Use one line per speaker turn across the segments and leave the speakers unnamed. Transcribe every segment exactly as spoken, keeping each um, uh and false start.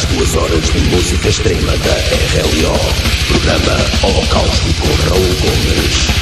às duas horas de música extrema da R L O. Programa Holocausto com Raul Gomes.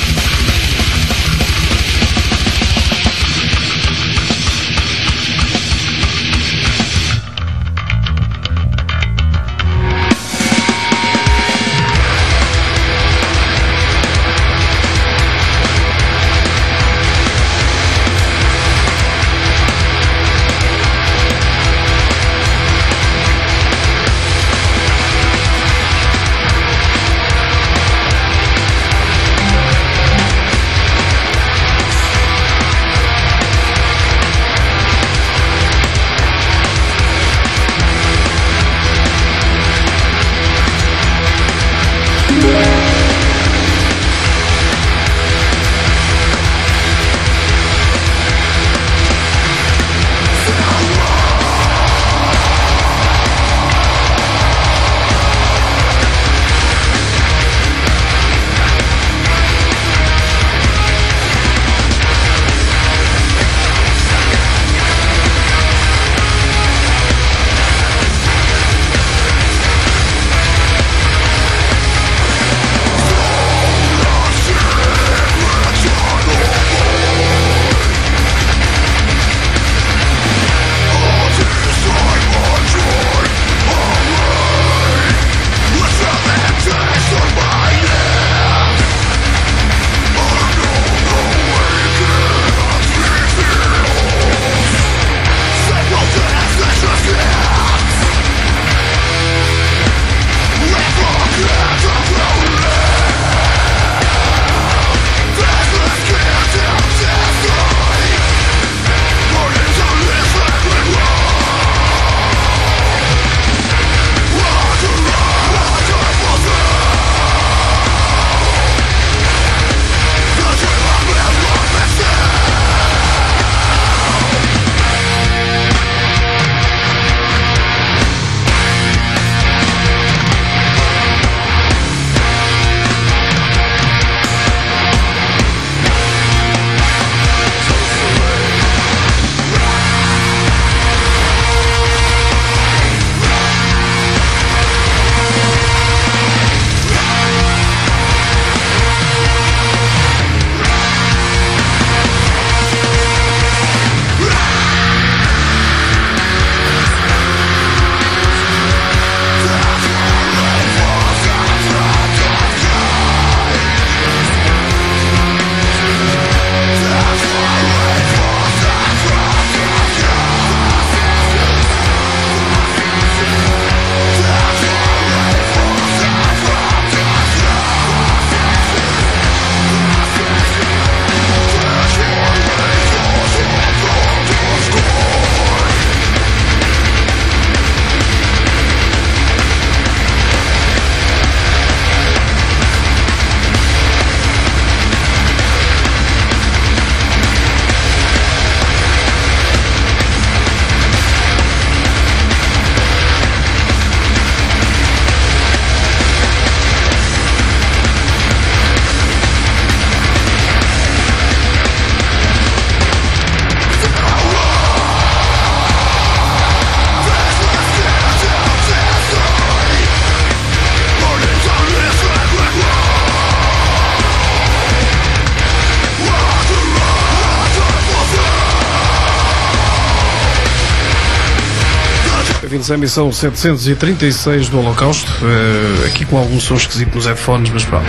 Bem-vindos à emissão setecentos e trinta e seis do Holocausto, uh, aqui com algum som esquisito nos headphones, mas pronto.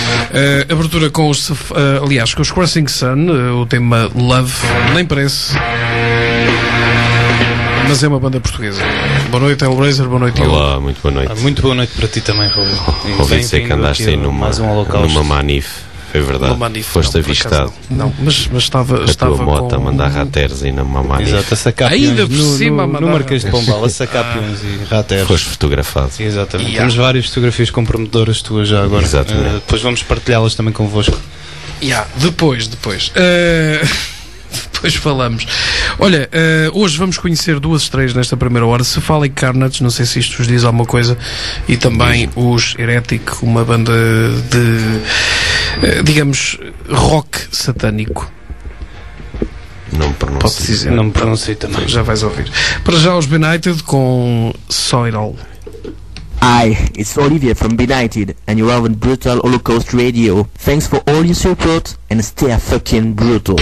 Uh, abertura com os, uh, aliás, com os Crossing Sun, uh, o tema Love, nem parece, mas é uma banda portuguesa. Boa noite, Hellraiser, boa noite.
Olá, muito boa noite.
Ah, muito boa noite para ti também, Raul.
Ouvi dizer que andaste aí numa, um numa manif. É verdade,
manif,
foste
não,
avistado.
Não, não, mas, mas estava,
a
estava
tua moto
com...
a mandar rateres aí na manif.
Exato, a sacar
ainda por
no,
cima
no,
a
no Marquês de Pombal, a sacar peões e rateres.
Foste fotografado.
Exatamente,
yeah.
Temos várias fotografias comprometedoras tuas já agora.
Exatamente.
Uh, depois vamos partilhá-las também convosco.
Yeah, depois, depois. Uh... Depois falamos. Olha, uh, hoje vamos conhecer duas estreias nesta primeira hora. Cephalic Carnage, não sei se isto vos diz alguma coisa, e também os Heretic, uma banda de, uh, digamos, rock satânico.
Não me pronuncio.
Pode dizer.
Não me pronuncio também.
Já vais ouvir. Para já os Benighted com Soilal.
Hi, it's Olivia from Benighted, and you're on Brutal Holocaust Radio. Thanks for all your support, and stay fucking brutal.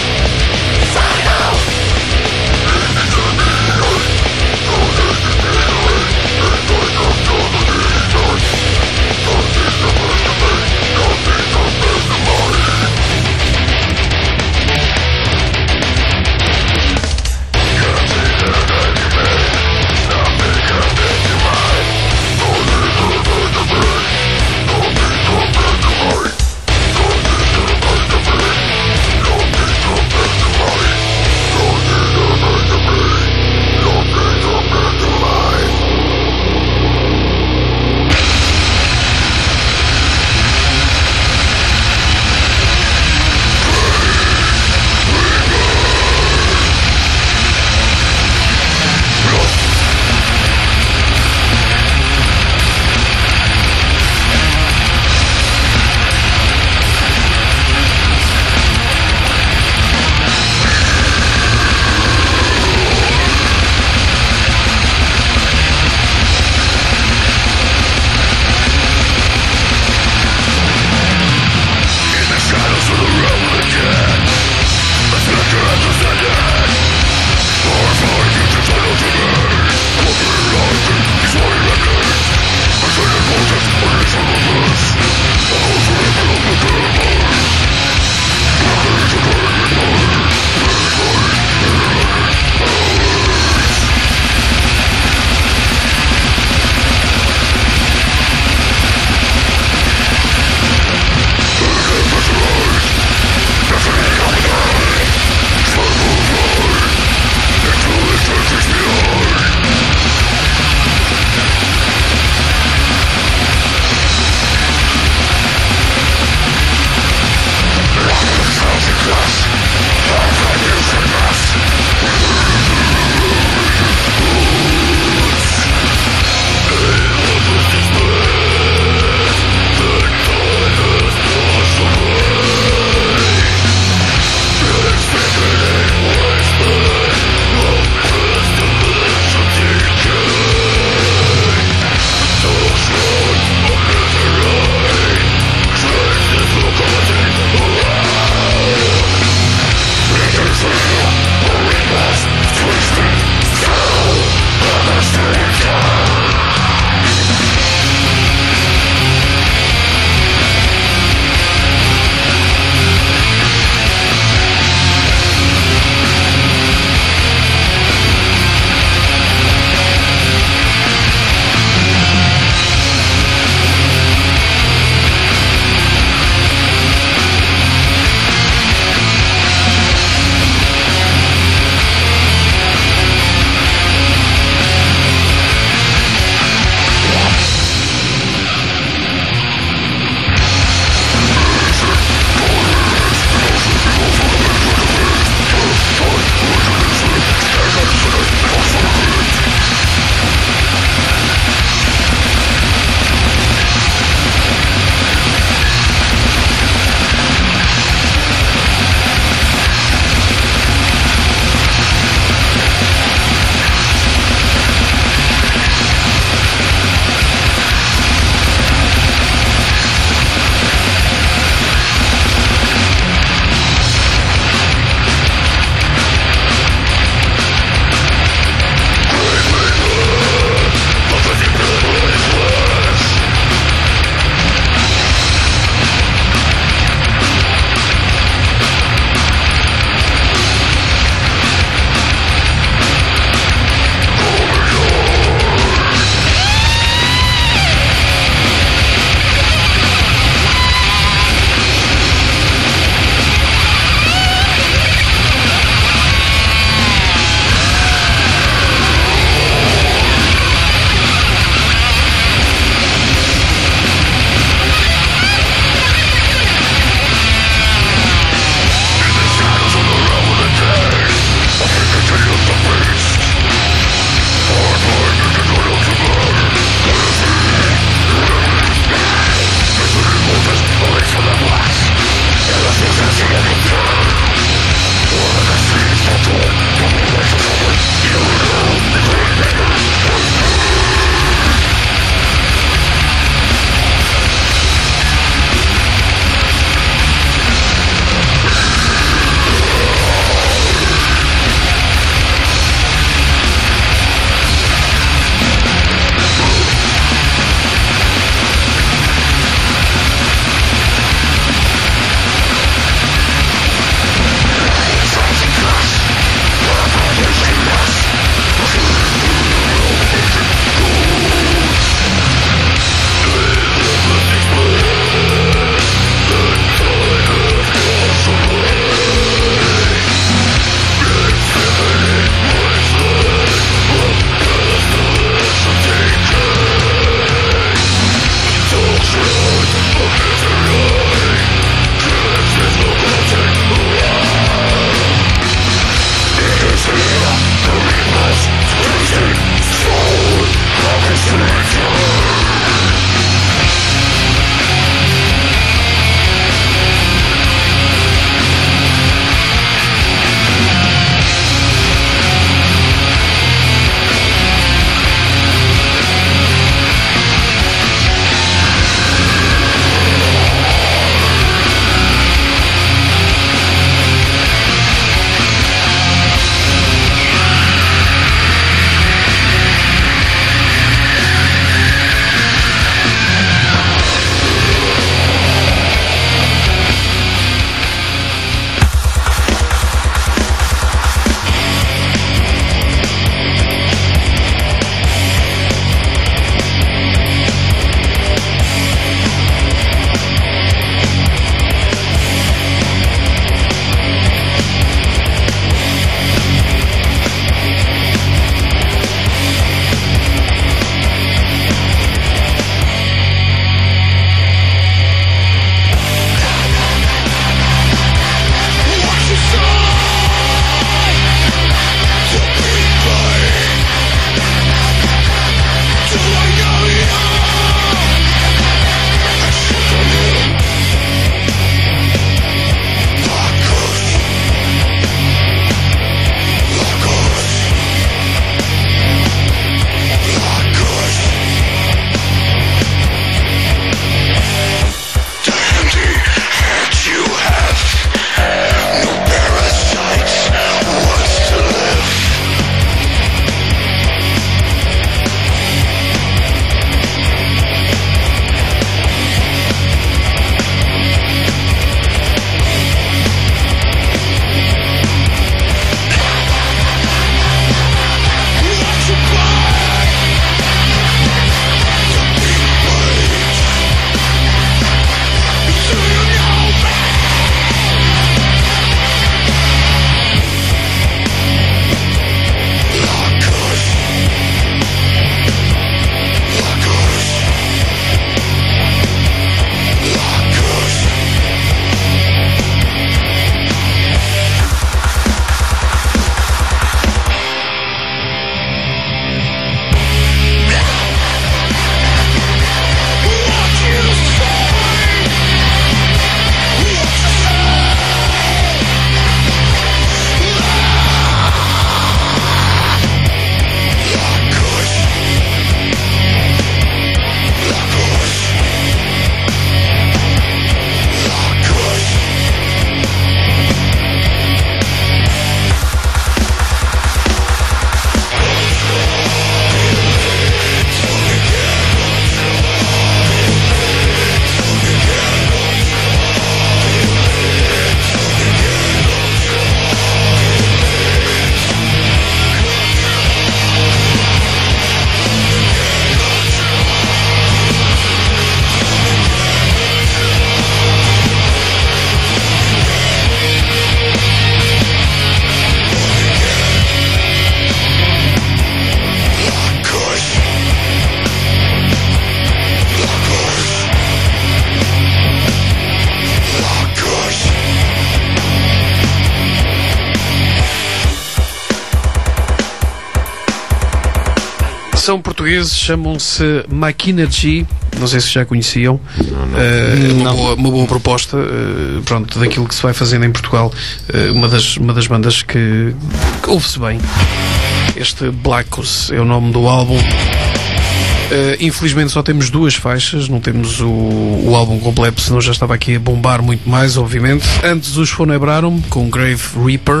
São portugueses, chamam-se Máquina G, não sei se já conheciam.
Não, não.
Uh, uma, boa, uma boa proposta, uh, pronto, daquilo que se vai fazendo em Portugal. Uh, uma, das, uma das bandas que, que ouve-se bem. Este Blackus é o nome do álbum. Uh, infelizmente só temos duas faixas, não temos o, o álbum completo, senão já estava aqui a bombar muito mais, obviamente. Antes os Funebrarum com Grave Reaper.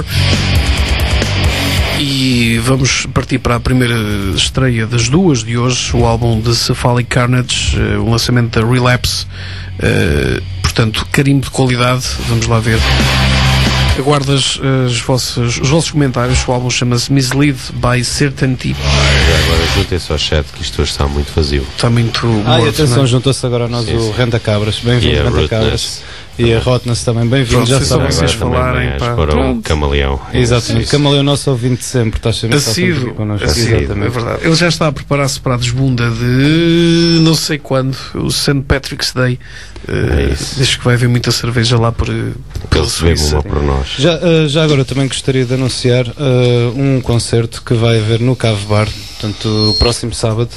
E vamos partir para a primeira estreia das duas de hoje, o álbum de Cephalic Carnage, uh, o lançamento da Relapse. Uh, portanto, carimbo de qualidade, vamos lá ver. Aguardo as, as vossas, os vossos comentários. O álbum chama-se Misled by Certainty.
Ah, agora juntem-se ao chat, que isto hoje está muito vazio.
Está muito
Ah,
morto,
e atenção,
não é?
juntou-se agora a nós
Sim,
o
sim.
Renda Cabras. Bem-vindo, Renda Cabras. E a Rotness também, bem-vindo.
Pronto,
Já
se só
sabem.
vocês
Agora também
falarem,
bem,
pá.
para o
Pronto.
Camaleão.
Exatamente,
Isso.
Camaleão, nosso ouvinte sempre, está sempre está sempre
Assíduo,
aqui connosco.
assíduo, é
Exatamente.
verdade. Ele já está a preparar-se para a desbunda de não sei quando, o Saint Patrick's Day. Uh,
isso.
Diz que vai haver muita cerveja lá por,
Ele
pela
se bebe
Suíça.
uma por nós.
Já, uh, já agora também gostaria de anunciar uh, um concerto que vai haver no Cave Bar, portanto, o próximo sábado,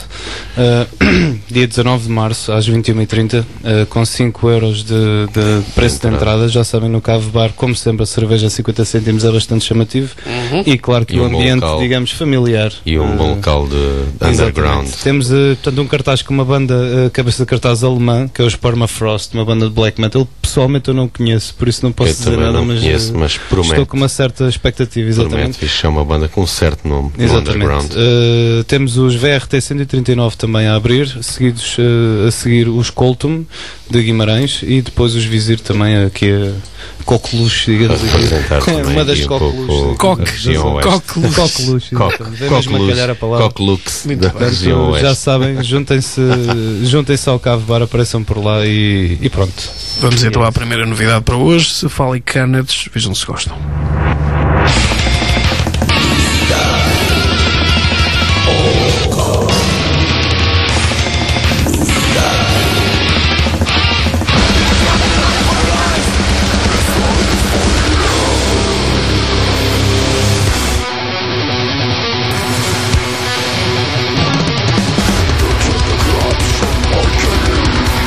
uh, dia dezanove de março, às vinte e uma e trinta, uh, com cinco euros de, de preço de entrada. Já sabem, no Cave Bar, como sempre, a cerveja a cinquenta cêntimos é bastante chamativo.
Uhum.
E claro que
E
o
um bom
ambiente,
local.
digamos, familiar.
E um bom
Uh,
local de de underground.
Exatamente. Temos uh, portanto, um cartaz com uma banda, uh, cabeça de cartaz alemã, que é os Permafrost, uma banda de black metal. Pessoalmente eu não conheço, por isso não posso
Eu
dizer
também
nada,
não
mas,
conheço,
uh,
mas promete.
estou com uma certa expectativa, exatamente.
Promete, isto é uma banda com um certo nome no underground.
Exatamente. Uh, temos os V R T cento e trinta e nove também a abrir, seguidos uh, a seguir os Coltum de Guimarães e depois os Vizir também aqui a Coqueluche, digamos
Para representar
aqui.
também
Uma das
aqui um pouco
Coqueluche.
Coque.
da região oeste.
Coqueluche.
Coqueluche,
Coque-
exatamente. Vem mesmo a calhar a palavra.
Coquelux
Muito
da
bem.
região
Portanto, já
oeste.
sabem, juntem-se juntem-se ao Cave Bar, apareçam por lá e, e pronto.
Vamos então à primeira novidade para hoje, Cephalic Carnage, vejam se gostam.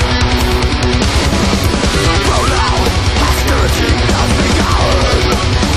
Hostility has begun.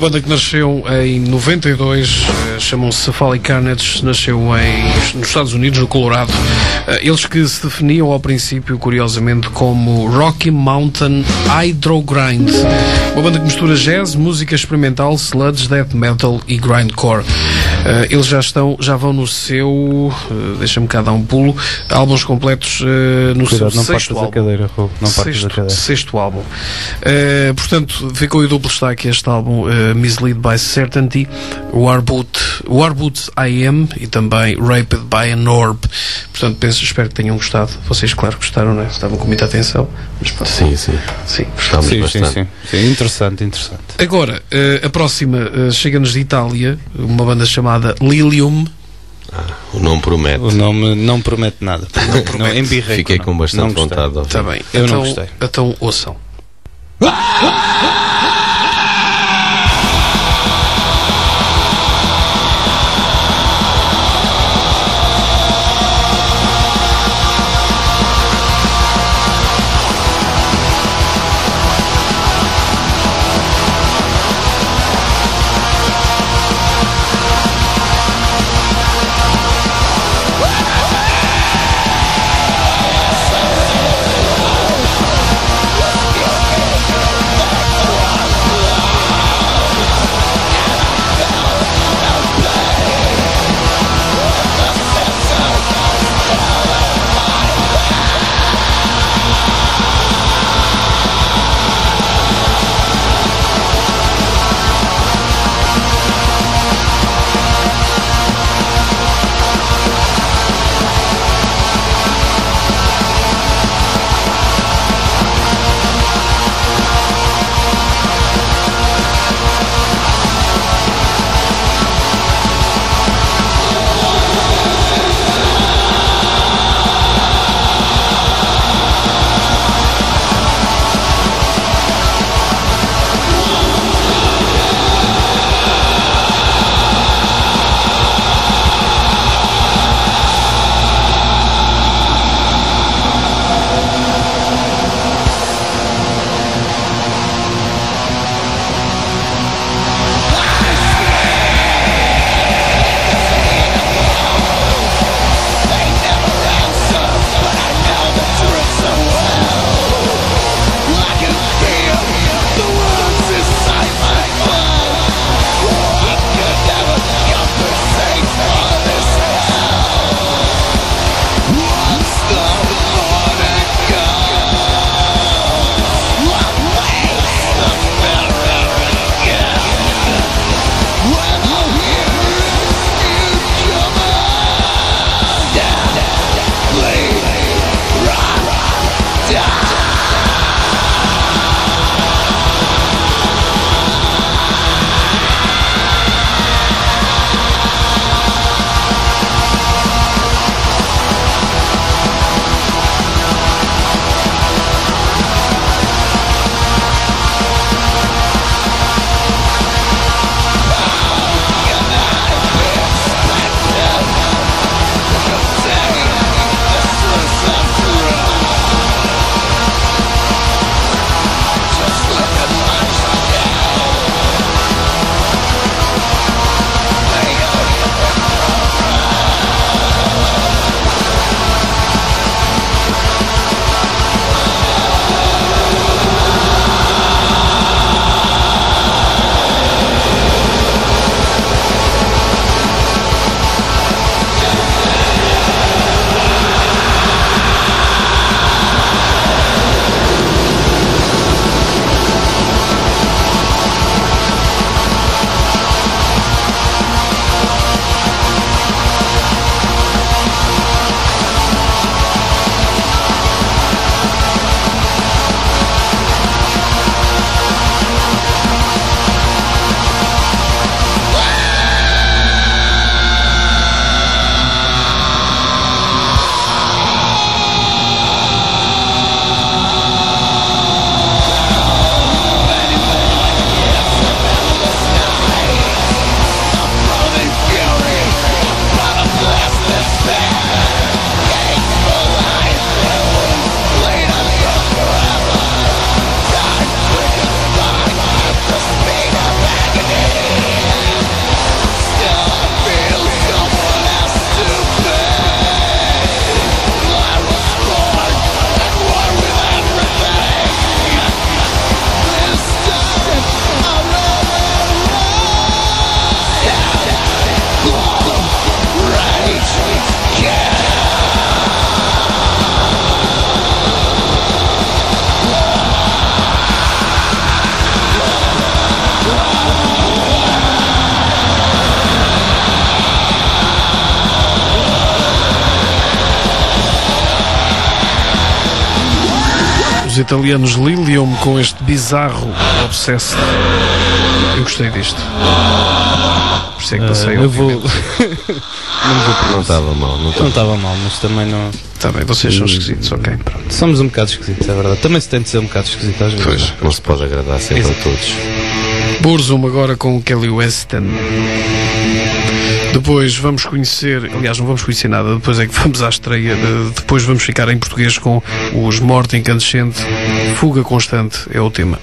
banda que nasceu em noventa e dois, uh, chamam-se Cephalic Carnage, nasceu em, nos Estados Unidos, no Colorado. Uh, eles que se definiam ao princípio, curiosamente, como Rocky Mountain Hydro Grind. Uma banda que mistura jazz, música experimental, sludge, death metal e grindcore. Uh, eles já estão, já vão no seu, uh, deixa-me cá dar um pulo, álbuns completos uh, no
Cuidado,
seu
não
sexto álbum.
Cadeira, não
sexto,
da cadeira.
sexto álbum. Uh, portanto, ficou em duplo destaque este álbum, uh, Misled by Certainty, Warboot, Warboot I Am e também Raped by an Orb. Portanto, penso, espero que tenham gostado. Vocês, claro, gostaram, não é? Estavam com muita atenção. Mas, pá,
sim, sim.
Sim,
gostamos
sim,
bastante.
Sim, sim. Sim, interessante, interessante.
Agora, uh, a próxima uh, chega-nos de Itália, uma banda chamada Lilium.
Ah, o nome promete.
O nome não promete nada. Não promete. Não, embirrei
Fiquei com bastante vontade de ouvir.
Está bem.
Eu
então,
não gostei.
Então, ouçam.
We'll be right back.
Os italianos Lilium com este bizarro Obsessed. Eu gostei disto. Por isso é que passei.
Uh, eu vou.
Não estava mal,
não estava mal, mas também não.
Está bem, vocês são esquisitos, ok. Pronto.
Somos um bocado esquisitos, é verdade. Também se tem de ser um bocado esquisito às vezes.
Pois, não se pode agradar sempre Exato. a todos.
Burzum agora com o Kelly Weston. Depois vamos conhecer, aliás, não vamos conhecer nada, depois é que vamos à estreia. De, depois vamos ficar em português com os Morte Incandescente. Fuga Constante é o tema.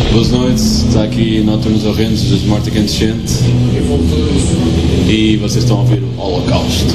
Boas noites, está aqui Noturnos Horrendos dos Morte Incandescente e vocês estão a ouvir o Holocausto.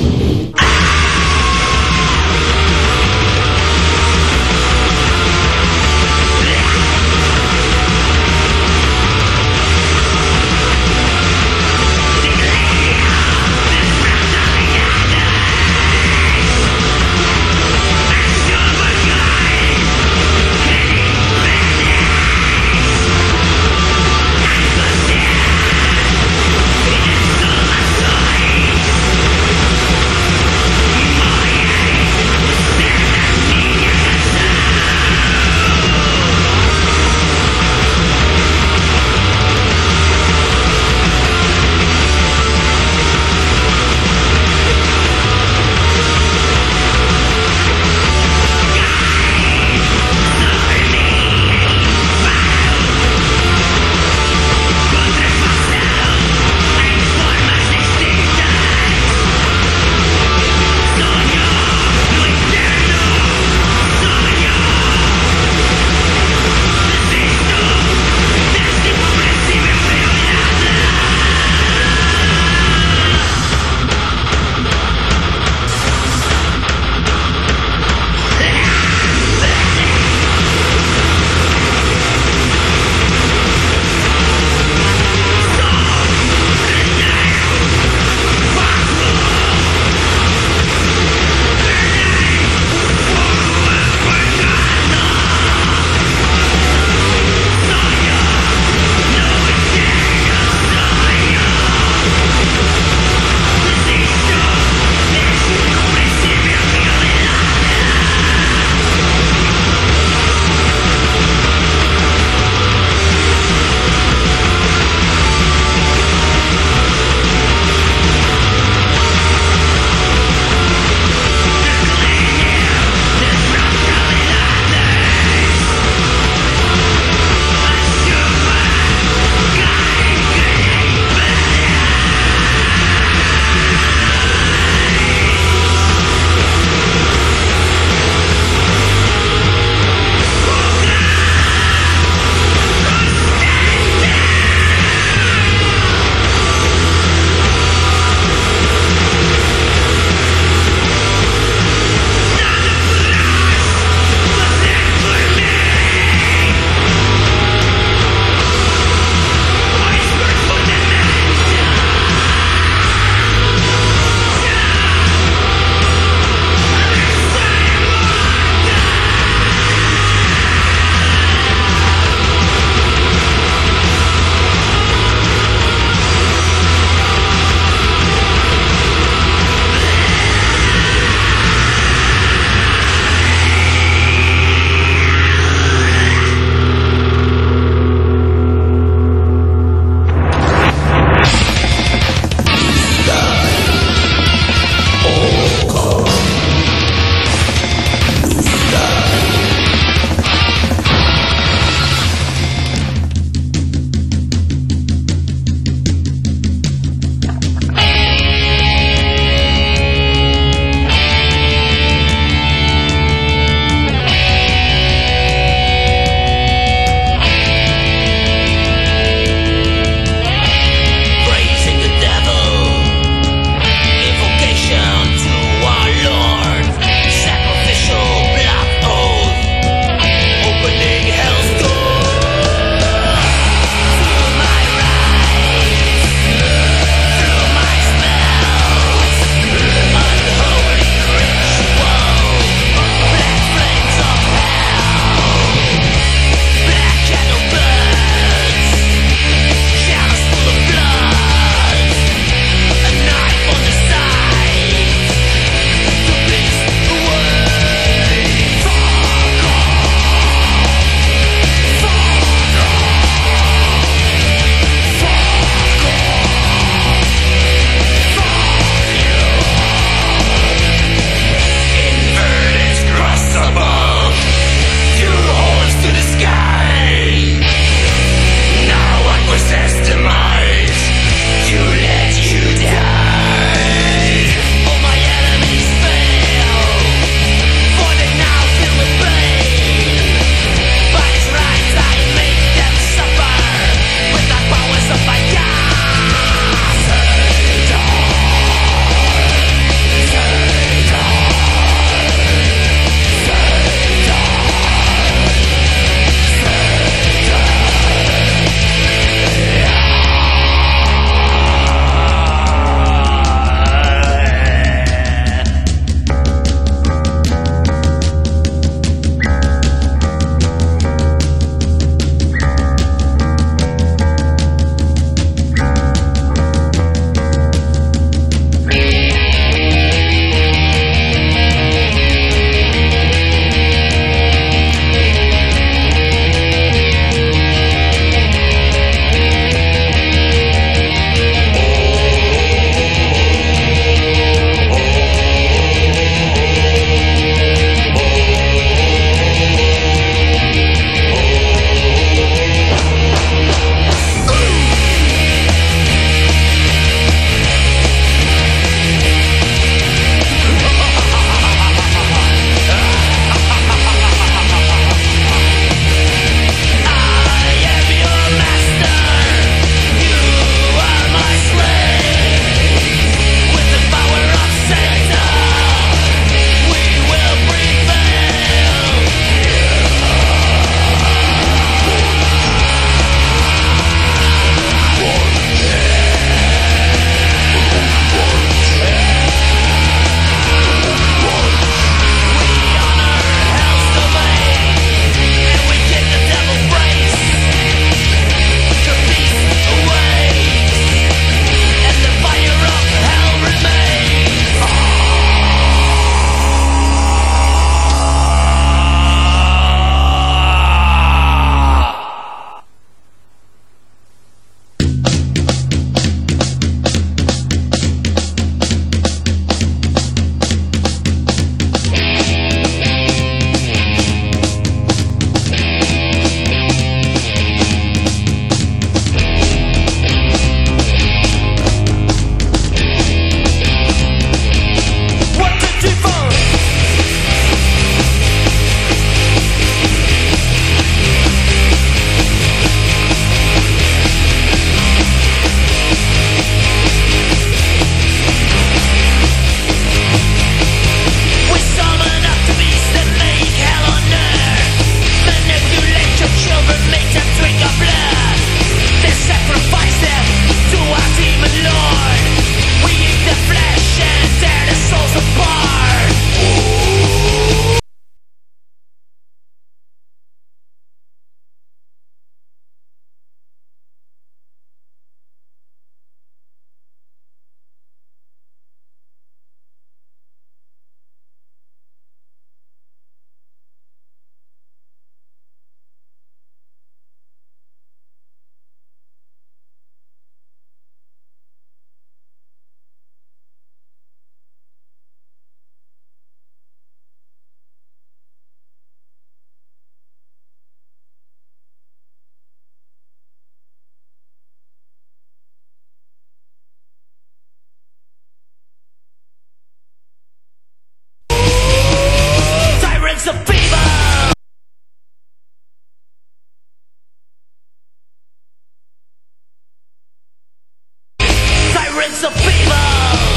Tyrants of evil.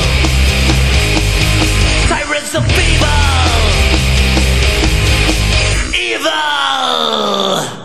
Tyrants of evil. Evil.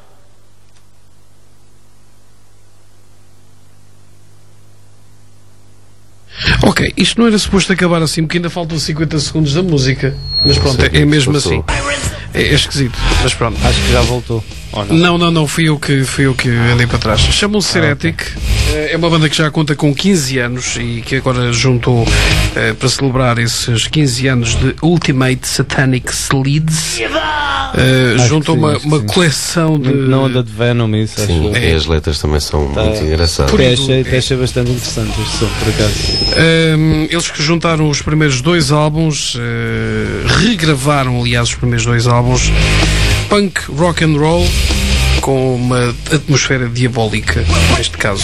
Ok, isto não era suposto acabar assim, porque ainda faltam cinquenta segundos da música. Mas pronto, é, é mesmo assim. É, é esquisito, mas pronto.
Acho que já voltou.
Não? não, não, não, fui eu que, fui eu que andei para trás. Chamam-se Heretic, ah, okay. É uma banda que já conta com quinze anos e que agora juntou uh, para celebrar esses quinze anos de Ultimate Satanic Sleeds. Uh, juntou sim, uma, uma coleção de.
Não anda de Venom, isso.
Sim,
acho.
E as letras também são tá. muito engraçadas.
Até achei, até achei bastante interessante este som, por acaso.
Um, eles que juntaram os primeiros dois álbuns, uh, regravaram, aliás, os primeiros dois álbuns, punk rock and roll, com uma atmosfera diabólica, neste caso.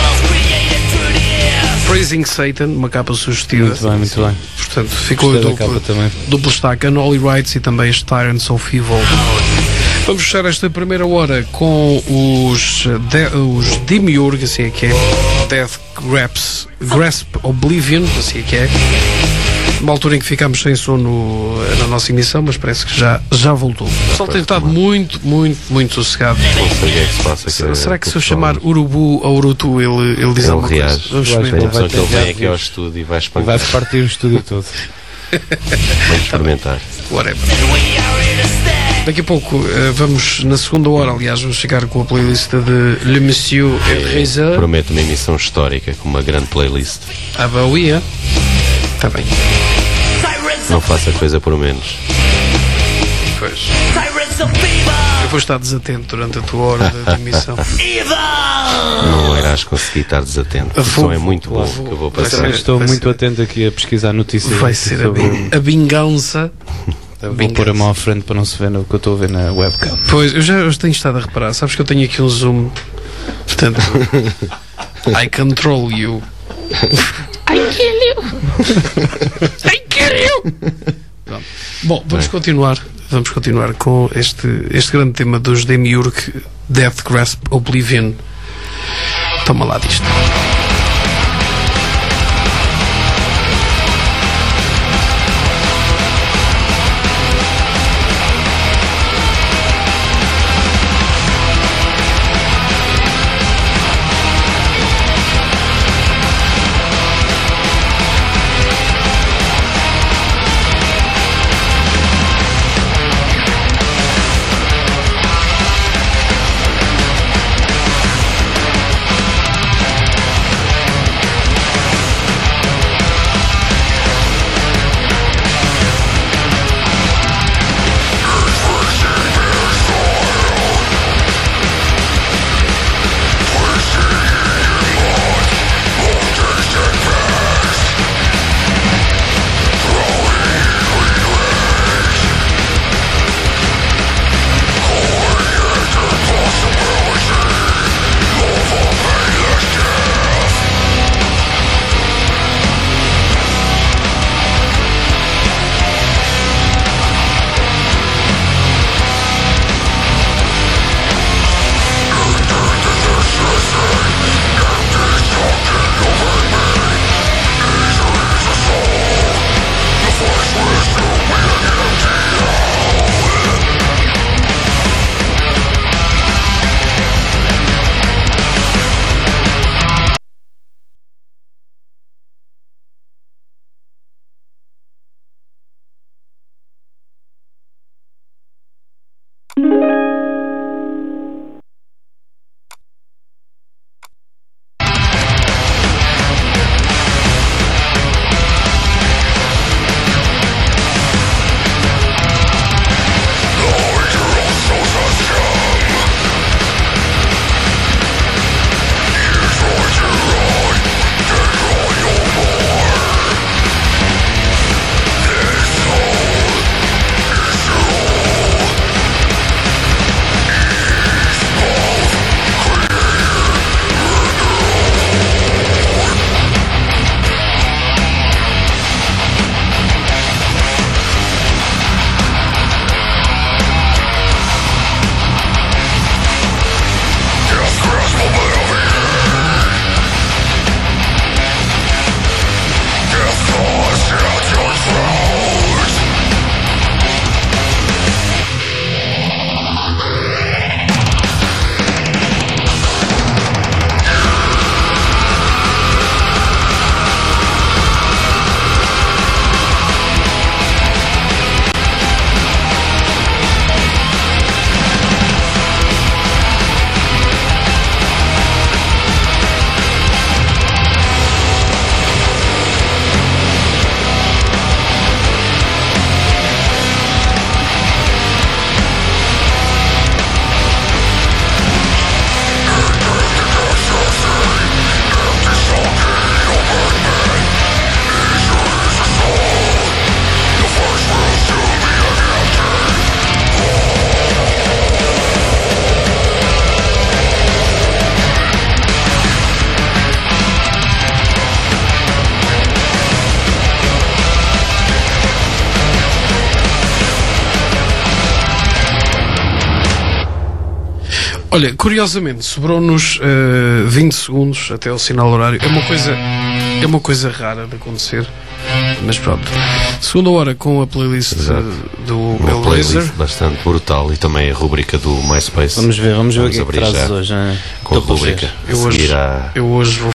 Praising Satan, uma capa sugestiva.
Muito bem, muito bem.
Portanto, ficou duplo, duplo destaque. Unholy Rites e também as Tyrants of Evil. Vamos fechar esta primeira hora com os, de, os Demiurge, assim é que é. Death Grasp, Grasp Oblivion, assim é que é. Uma altura em que ficámos sem som no, na nossa emissão, mas parece que já, já voltou. O pessoal tem estado muito, muito, muito sossegado.
Não sei o que é que se passa.
Será, que, será que se eu chamar Urubu ou Urutu ele, ele diz alguma coisa?
Vamos ver. Ele vai que ele vem aqui ao estúdio e vai espancar.
Vai partir o estúdio todo.
Vamos experimentar.
Whatever. Daqui a pouco uh, vamos, na segunda hora, aliás, vamos ficar com a playlist de Le Monsieur et Reza.
Prometo uma emissão histórica com uma grande playlist.
Ah, bah, oui, é? Está bem.
Não faça coisa por menos.
Pois. Eu vou estar desatento durante a tua hora de emissão.
Não irás conseguir estar desatento. O som é muito bom que eu vou passar.
Estou muito atento aqui a pesquisar notícias.
Vai ser sobre... a, a vingança.
Vou vingança. Pôr a mão à frente para não se ver no que eu estou a ver na webcam.
Pois, eu já eu tenho estado a reparar. Sabes que eu tenho aqui um zoom. Portanto, I control you. I kill you. I kill you. Pronto. Bom, vamos continuar. Vamos continuar com este, este grande tema dos Demiurge, Death Grasp Oblivion. Toma lá disto. Olha, curiosamente, sobrou-nos uh, vinte segundos até ao sinal horário. É uma coisa, é uma coisa rara de acontecer. Mas pronto. Segunda hora com a playlist
Exato.
do
Uma
Hellraiser.
playlist bastante brutal e também a rubrica do MySpace.
Vamos ver, vamos ver o
Vamos
que é que
abrir
trazes
já
hoje. Hein?
com a
Estou para ver.
rubrica.
Eu
A seguir
hoje,
à-
eu hoje vou